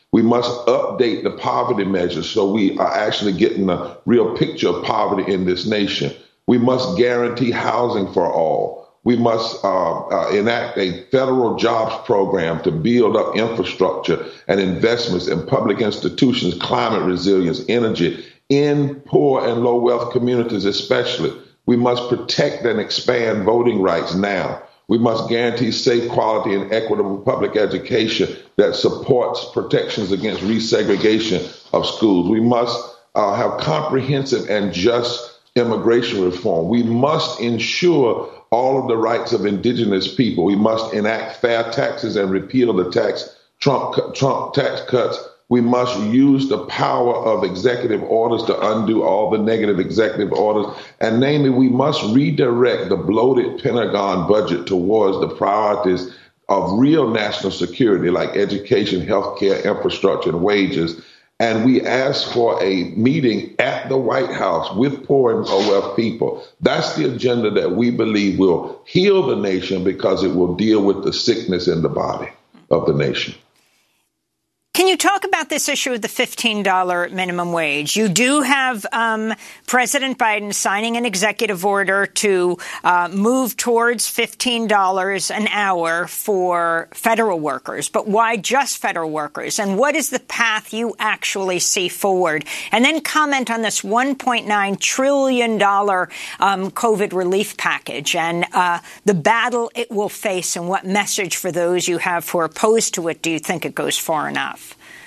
We must update the poverty measures so we are actually getting a real picture of poverty in this nation. We must guarantee housing for all. We must uh, uh, enact a federal jobs program to build up infrastructure and investments in public institutions, climate resilience, energy, in poor and low wealth communities especially. We must protect and expand voting rights now. We must guarantee safe, quality, and equitable public education that supports protections against resegregation of schools. We must uh, have comprehensive and just immigration reform. We must ensure all of the rights of indigenous people. We must enact fair taxes and repeal the tax Trump, Trump tax cuts. We must use the power of executive orders to undo all the negative executive orders. And namely, we must redirect the bloated Pentagon budget towards the priorities of real national security, like education, healthcare, infrastructure, and wages. And we ask for a meeting at the White House with poor and low wealth people. That's the agenda that we believe will heal the nation because it will deal with the sickness in the body of the nation. Can you talk about this issue of the fifteen dollars minimum wage? You do have um, President Biden signing an executive order to uh, move towards fifteen dollars an hour for federal workers. But why just federal workers? And what is the path you actually see forward? And then comment on this one point nine trillion dollars um, COVID relief package and uh, the battle it will face, and what message for those you have who are opposed to it do you think it goes far enough?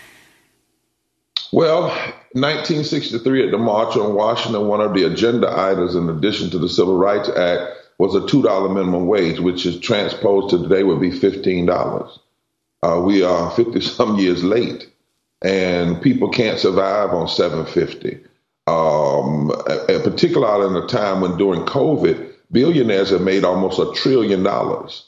Well, nineteen sixty-three at the March on Washington, one of the agenda items in addition to the Civil Rights Act was a two dollars minimum wage, which is transposed to today would be fifteen dollars. Uh, we are fifty-some years late, and people can't survive on seven fifty. Um, particularly in a time when during COVID, billionaires have made almost a trillion dollars.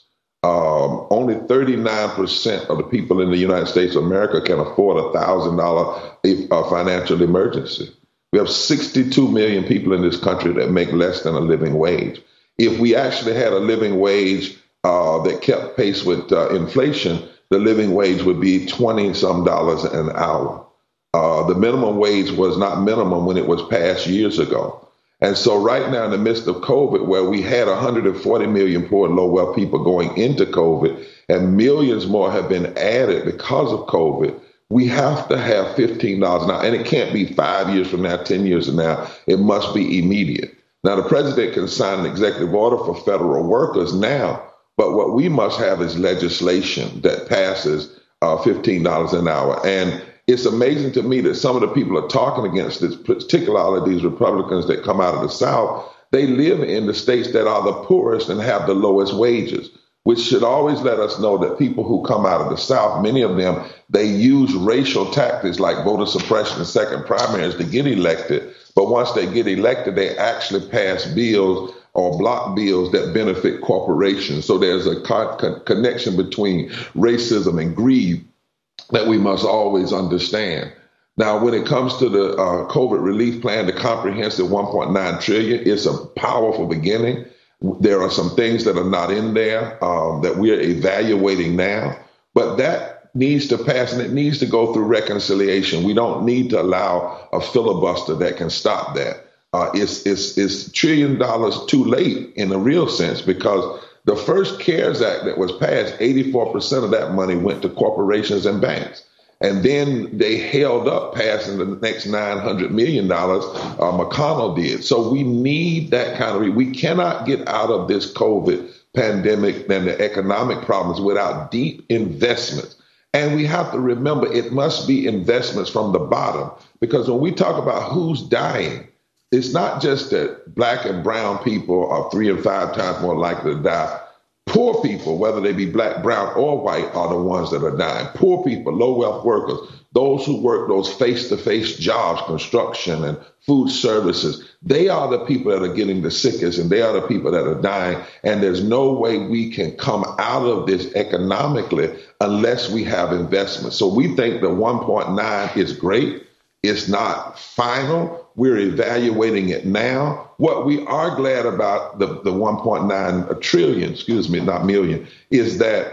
Um, only thirty-nine percent of the people in the United States of America can afford a one thousand dollars uh, financial emergency. We have sixty-two million people in this country that make less than a living wage. If we actually had a living wage uh, that kept pace with uh, inflation, the living wage would be twenty-some dollars an hour. Uh, the minimum wage was not minimum when it was passed years ago. And so right now in the midst of COVID, where we had one hundred forty million poor and low wealth people going into COVID, and millions more have been added because of COVID, we have to have fifteen dollars now. And it can't be five years from now, ten years from now. It must be immediate. Now, the president can sign an executive order for federal workers now, but what we must have is legislation that passes uh, fifteen dollars an hour. And it's amazing to me that some of the people are talking against this, particularly these Republicans that come out of the South. They live in the states that are the poorest and have the lowest wages, which should always let us know that people who come out of the South, many of them, they use racial tactics like voter suppression and second primaries to get elected. But once they get elected, they actually pass bills or block bills that benefit corporations. So there's a co- co- connection between racism and greed that we must always understand. Now, when it comes to the uh, COVID relief plan, the comprehensive one point nine trillion dollars, it's a powerful beginning. There are some things that are not in there um, that we're evaluating now, but that needs to pass and it needs to go through reconciliation. We don't need to allow a filibuster that can stop that. Uh, it's, it's, it's trillion dollars too late in a real sense, because the first CARES Act that was passed, eighty-four percent of that money went to corporations and banks. And then they held up passing the next nine hundred million dollars, uh, McConnell did. So we need that kind of, we cannot get out of this COVID pandemic and the economic problems without deep investments. And we have to remember it must be investments from the bottom, because when we talk about who's dying, it's not just that black and brown people are three and five times more likely to die. Poor people, whether they be black, brown, or white, are the ones that are dying. Poor people, low wealth workers, those who work those face-to-face jobs, construction and food services, they are the people that are getting the sickest, and they are the people that are dying. And there's no way we can come out of this economically unless we have investment. So we think the one point nine is great. It's not final. We're evaluating it now. What we are glad about the, the one point nine trillion, excuse me, not million, is that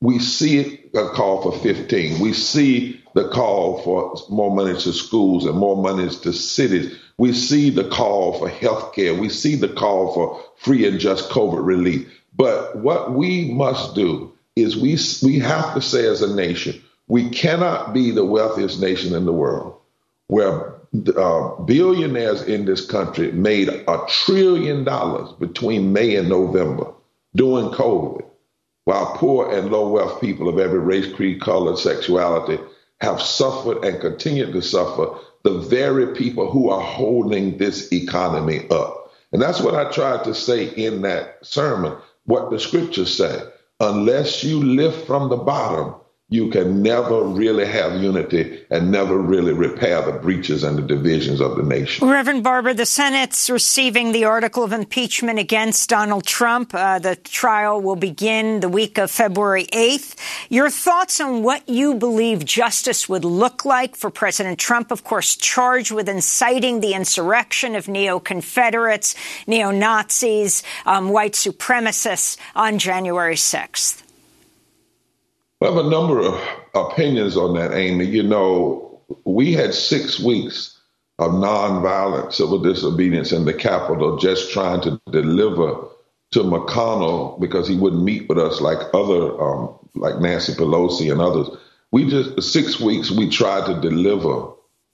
we see a call for fifteen. We see the call for more money to schools and more money to cities. We see the call for health care. We see the call for free and just COVID relief. But what we must do is we we have to say as a nation, we cannot be the wealthiest nation in the world, where uh, billionaires in this country made a trillion dollars between May and November during COVID, while poor and low wealth people of every race, creed, color, sexuality have suffered and continue to suffer, the very people who are holding this economy up. And that's what I tried to say in that sermon, what the scriptures say. Unless you lift from the bottom, you can never really have unity and never really repair the breaches and the divisions of the nation. Reverend Barber, the Senate's receiving the article of impeachment against Donald Trump. Uh, the trial will begin the week of February eighth. Your thoughts on what you believe justice would look like for President Trump, of course, charged with inciting the insurrection of neo-Confederates, neo-Nazis, um, white supremacists on January sixth? I have a number of opinions on that, Amy. You know, we had six weeks of nonviolent civil disobedience in the Capitol, just trying to deliver to McConnell because he wouldn't meet with us like other, um, like Nancy Pelosi and others. We just, six weeks, we tried to deliver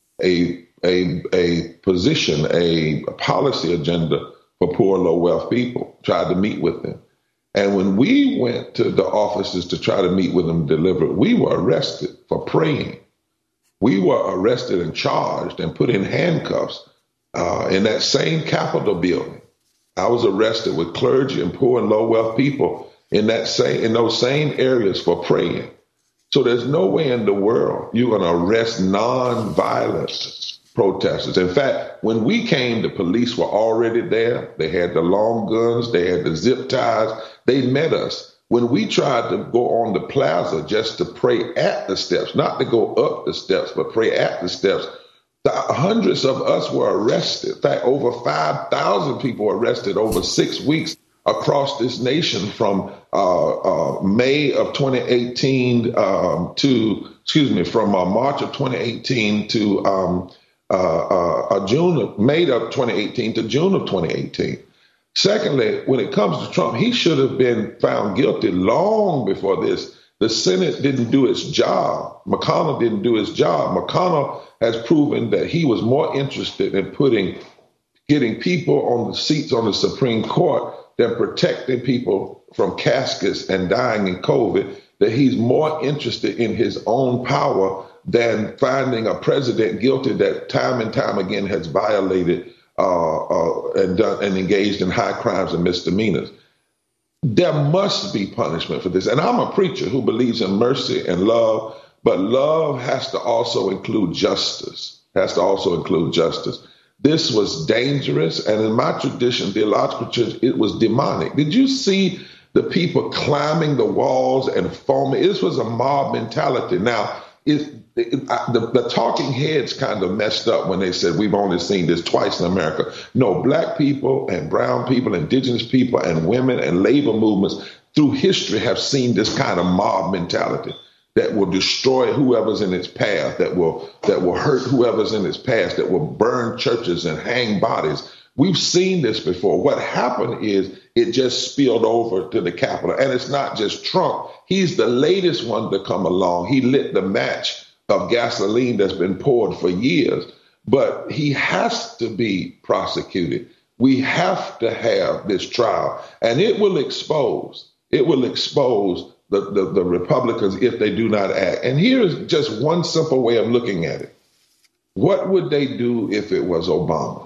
a, a, a position, a, a policy agenda for poor, low wealth people, tried to meet with them. And when we went to the offices to try to meet with them, deliver, we were arrested for praying. We were arrested and charged and put in handcuffs uh, in that same Capitol building. I was arrested with clergy and poor and low wealth people in that same in those same areas for praying. So there's no way in the world you're going to arrest nonviolent protesters. In fact, when we came, the police were already there. They had the long guns. They had the zip ties. They met us. When we tried to go on the plaza just to pray at the steps, not to go up the steps, but pray at the steps, the hundreds of us were arrested. In fact, over five thousand people were arrested over six weeks across this nation from uh, uh, May of twenty eighteen um, to, excuse me, from uh, March of twenty eighteen to um, uh, uh, uh, June of, May of twenty eighteen to June of twenty eighteen. Secondly, when it comes to Trump, he should have been found guilty long before this. The Senate didn't do its job. McConnell didn't do his job. McConnell has proven that he was more interested in putting, getting people on the seats on the Supreme Court than protecting people from caskets and dying in COVID, that he's more interested in his own power than finding a president guilty that time and time again has violated uh, uh, and done and engaged in high crimes and misdemeanors. There must be punishment for this. And I'm a preacher who believes in mercy and love, but love has to also include justice, has to also include justice. This was dangerous. And in my tradition, theological church, it was demonic. Did you see the people climbing the walls and foaming? This was a mob mentality. Now, it, it, I, the, the talking heads kind of messed up when they said we've only seen this twice in America. No, black people and brown people, indigenous people and women and labor movements through history have seen this kind of mob mentality that will destroy whoever's in its path, that will that will hurt whoever's in its path, that will burn churches and hang bodies. We've seen this before. What happened is it just spilled over to the Capitol. And it's not just Trump. He's the latest one to come along. He lit the match of gasoline that's been poured for years. But he has to be prosecuted. We have to have this trial. And it will expose, it will expose the, the, the Republicans if they do not act. And here is just one simple way of looking at it. What would they do if it was Obama?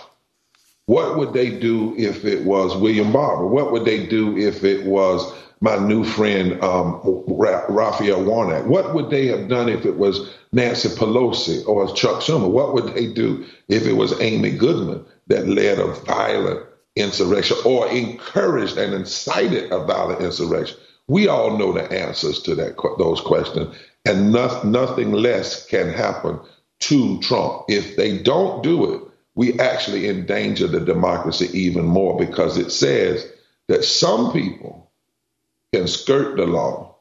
What would they do if it was William Barber? What would they do if it was my new friend, um, Raphael Warnock? What would they have done if it was Nancy Pelosi or Chuck Schumer? What would they do if it was Amy Goodman that led a violent insurrection or encouraged and incited a violent insurrection? We all know the answers to that those questions, and no, nothing less can happen to Trump. If they don't do it, we actually endanger the democracy even more, because it says that some people can skirt the law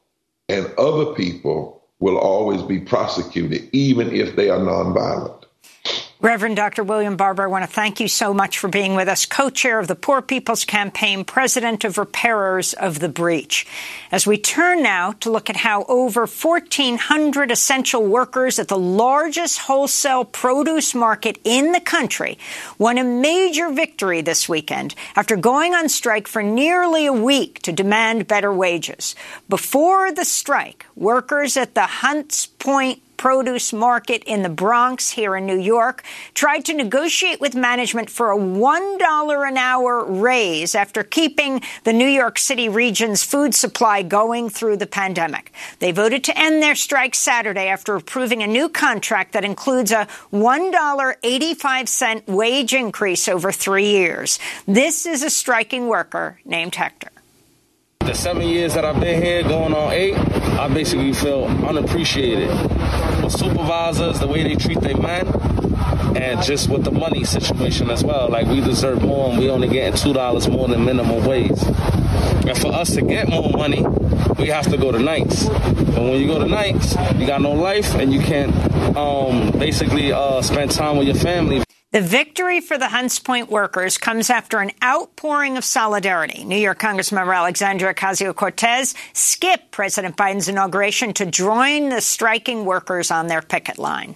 and other people will always be prosecuted, even if they are nonviolent. Reverend Doctor William Barber, I want to thank you so much for being with us, co-chair of the Poor People's Campaign, president of Repairers of the Breach. As we turn now to look at how over fourteen hundred essential workers at the largest wholesale produce market in the country won a major victory this weekend after going on strike for nearly a week to demand better wages. Before the strike, workers at the Hunts Point produce market in the Bronx here in New York tried to negotiate with management for a one dollar an hour raise after keeping the New York City region's food supply going through the pandemic. They voted to end their strike Saturday after approving a new contract that includes a one dollar and eighty-five cents wage increase over three years. This is a striking worker named Hector. The seven years that I've been here, going on eight, I basically feel unappreciated. With supervisors, the way they treat their men, and just with the money situation as well. Like, we deserve more, and we only getting two dollars more than minimum wage. And for us to get more money, we have to go to nights. But when you go to nights, you got no life, and you can't um, basically uh, spend time with your family. The victory for the Hunts Point workers comes after an outpouring of solidarity. New York Congressmember Alexandria Ocasio-Cortez skipped President Biden's inauguration to join the striking workers on their picket line.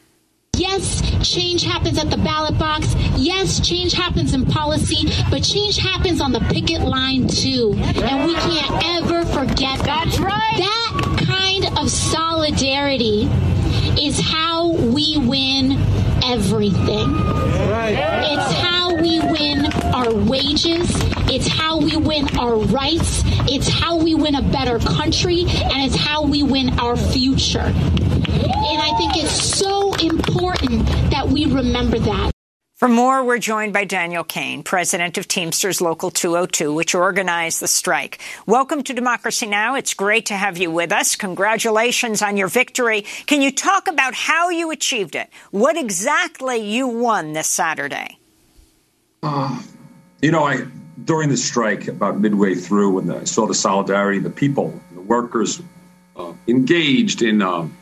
Yes, change happens at the ballot box. Yes, change happens in policy, but change happens on the picket line, too. And we can't ever forget that. That's right. That kind of solidarity is how we win everything. Right. It's how we win our wages. It's how we win our rights. It's how we win a better country. And it's how we win our future. And I think it's so important that we remember that. For more, we're joined by Daniel Kane, president of Teamsters Local two oh two, which organized the strike. Welcome to Democracy Now! It's great to have you with us. Congratulations on your victory. Can you talk about how you achieved it? What exactly you won this Saturday? Uh, you know, I during the strike, about midway through, when I saw the solidarity, the people, the workers uh, engaged in, um,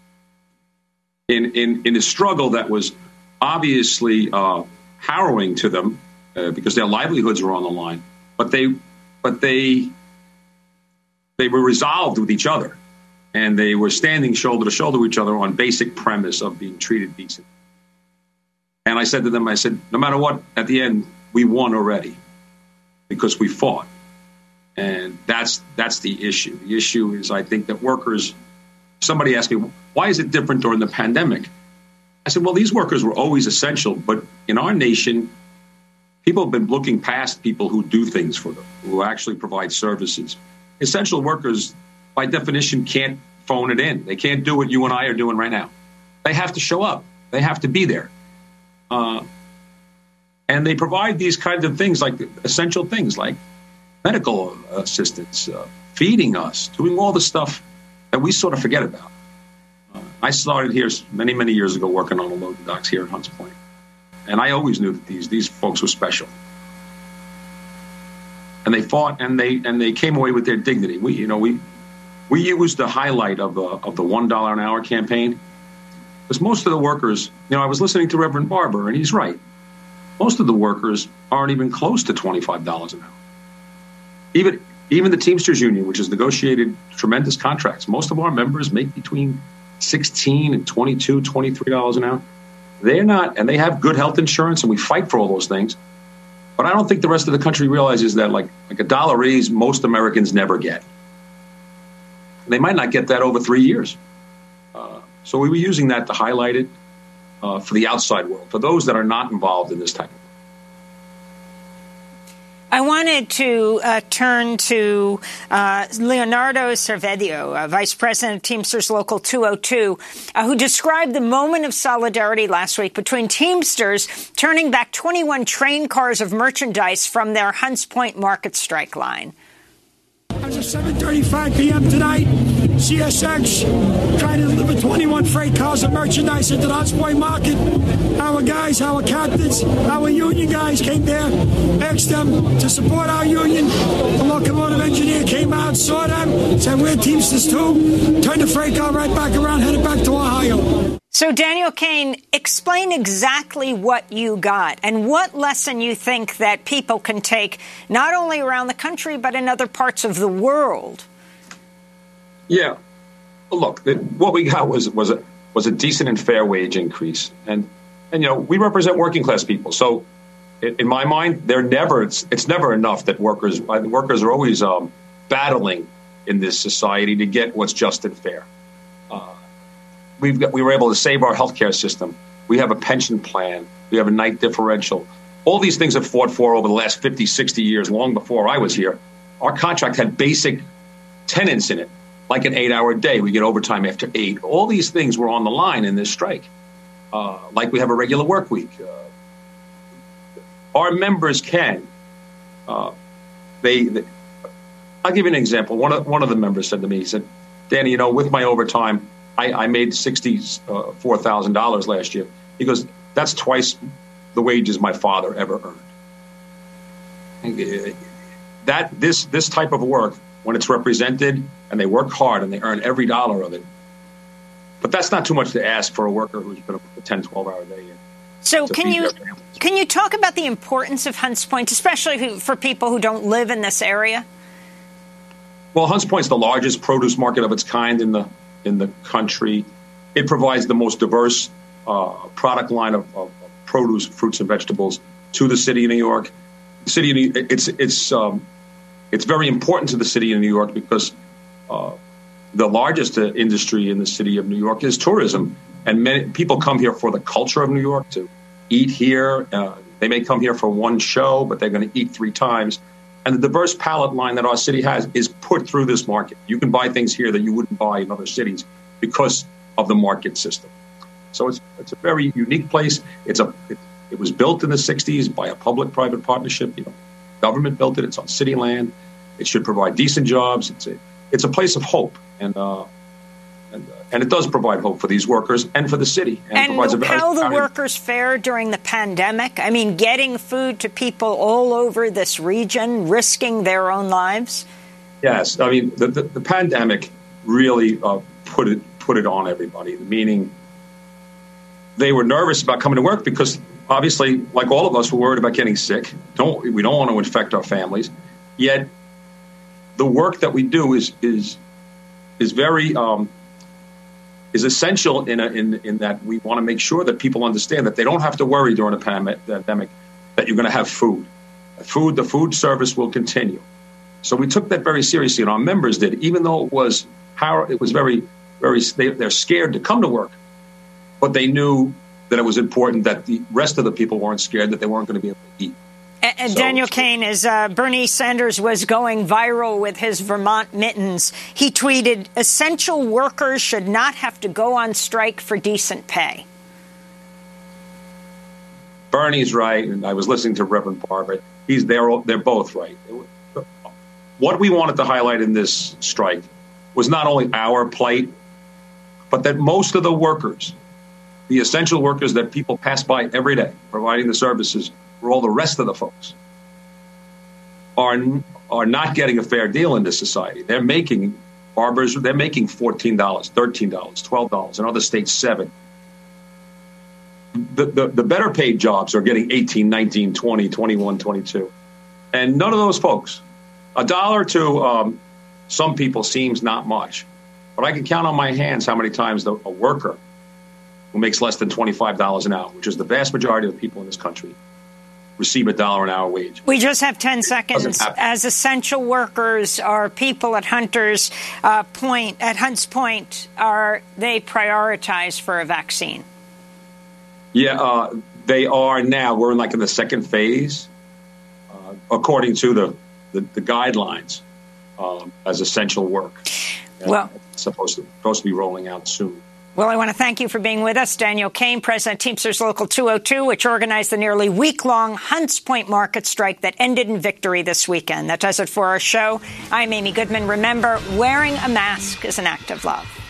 in in in a struggle that was obviously uh, harrowing to them uh, because their livelihoods were on the line, but they, but they, they were resolved with each other, and they were standing shoulder to shoulder with each other on basic premise of being treated decently. And I said to them, I said, no matter what, at the end we won already because we fought, and that's that's the issue. The issue is, I think that workers. Somebody asked me, why is it different during the pandemic? I said, well, these workers were always essential, but in our nation, people have been looking past people who do things for them, who actually provide services. Essential workers, by definition, can't phone it in. They can't do what you and I are doing right now. They have to show up. They have to be there. Uh, and they provide these kinds of things, like essential things like medical assistance, uh, feeding us, doing all the stuff that we sort of forget about. I started here many, many years ago working on the loading docks here at Hunts Point. And I always knew that these these folks were special. And they fought and they and they came away with their dignity. We you know we we used the highlight of the of the one dollar an hour campaign. Because most of the workers, you know, I was listening to Reverend Barber, and he's right. Most of the workers aren't even close to twenty-five dollars an hour. Even even the Teamsters Union, which has negotiated tremendous contracts, most of our members make between sixteen and twenty-two, twenty-three dollars an hour. They're not, and they have good health insurance, and we fight for all those things. But I don't think the rest of the country realizes that, like, like a dollar raise, most Americans never get. They might not get that over three years. Uh, so we were using that to highlight it uh, for the outside world, for those that are not involved in this type of work. I wanted to uh, turn to uh, Leonardo Cervedio, uh, Vice President of Teamsters Local two oh two, uh, who described the moment of solidarity last week between Teamsters turning back twenty-one train cars of merchandise from their Hunts Point market strike line. As of seven thirty-five p.m. tonight, C S X trying to deliver twenty-one freight cars of merchandise into the Hunts Point market. Our guys, our captains, our union guys came there, asked them to support our union. The locomotive engineer came out, saw them, said we're Teamsters too, turned the freight car right back around, headed back to Ohio. So, Daniel Kane, explain exactly what you got and what lesson you think that people can take not only around the country but in other parts of the world. Yeah. Look, what we got was was a was a decent and fair wage increase. And, and you know, we represent working class people. So in my mind, they're never it's, it's never enough that workers workers are always um, battling in this society to get what's just and fair. Uh, We've got, we were able to save our healthcare system. We have a pension plan. We have a night differential. All these things have fought for over the last fifty, sixty years, long before I was here. Our contract had basic tenets in it, like an eight-hour day. We get overtime after eight. All these things were on the line in this strike, uh, like we have a regular work week. Uh, our members can. Uh, they, they. I'll give you an example. One of, one of the members said to me, he said, Danny, you know, with my overtime, I, I made sixty-four thousand dollars last year. He goes, that's twice the wages my father ever earned. That this this type of work, when it's represented and they work hard and they earn every dollar of it, but that's not too much to ask for a worker who's been a ten, twelve-hour day. So can you can you talk about the importance of Hunts Point, especially for people who don't live in this area? Well, Hunts Point's the largest produce market of its kind in the in the country. It provides the most diverse uh, product line of, of produce, fruits, and vegetables to the city of New York. The city of New, it's it's um, it's very important to the city of New York because uh, the largest uh, industry in the city of New York is tourism, and many people come here for the culture of New York to eat here. Uh, they may come here for one show, but they're going to eat three times. And the diverse palette line that our city has is put through this market. You can buy things here that you wouldn't buy in other cities because of the market system. So it's it's a very unique place. It's a it, it was built in the sixties by a public-private partnership. You know, government built it. It's on city land. It should provide decent jobs. It's a it's a place of hope, and uh, and uh, and it does provide hope for these workers and for the city. And, and provides a how very, the workers fare during the pandemic? I mean, getting food to people all over this region, risking their own lives? Yes. I mean, the, the, the pandemic really uh, put it put it on everybody, meaning they were nervous about coming to work because obviously, like all of us, we're worried about getting sick. Don't we don't want to infect our families. Yet the work that we do is is is very um, is essential in, a, in in that we want to make sure that people understand that they don't have to worry during a pandemic that you're going to have food. Food, the food service will continue. So we took that very seriously, and our members did, even though it was how it was very, very. They, they're scared to come to work, but they knew that it was important that the rest of the people weren't scared that they weren't going to be able to eat. And so, Daniel Kane, as uh, Bernie Sanders was going viral with his Vermont mittens, he tweeted, essential workers should not have to go on strike for decent pay. Bernie's right, and I was listening to Reverend Barber. He's they're, they're both right. What we wanted to highlight in this strike was not only our plight, but that most of the workers, the essential workers that people pass by every day, providing the services for all the rest of the folks, are are not getting a fair deal in this society. They're making, barbers, they're making fourteen dollars, thirteen dollars, twelve dollars, in other states, seven dollars. The, the, the better paid jobs are getting eighteen, nineteen, twenty, twenty-one, twenty-two. And none of those folks, a dollar to um, some people seems not much, but I can count on my hands how many times the, a worker who makes less than twenty-five dollars an hour, which is the vast majority of the people in this country, receive a dollar an hour wage. We just have ten seconds. As essential workers, are people at Hunter's uh, Point, at Hunts Point, are they prioritized for a vaccine? Yeah, uh, they are now. We're in like in the second phase, uh, according to the the, the guidelines um, as essential work. And well, it's supposed to supposed to be rolling out soon. Well, I want to thank you for being with us. Daniel Kane, President of Teamsters Local two oh two, which organized the nearly week-long Hunts Point market strike that ended in victory this weekend. That does it for our show. I'm Amy Goodman. Remember, wearing a mask is an act of love.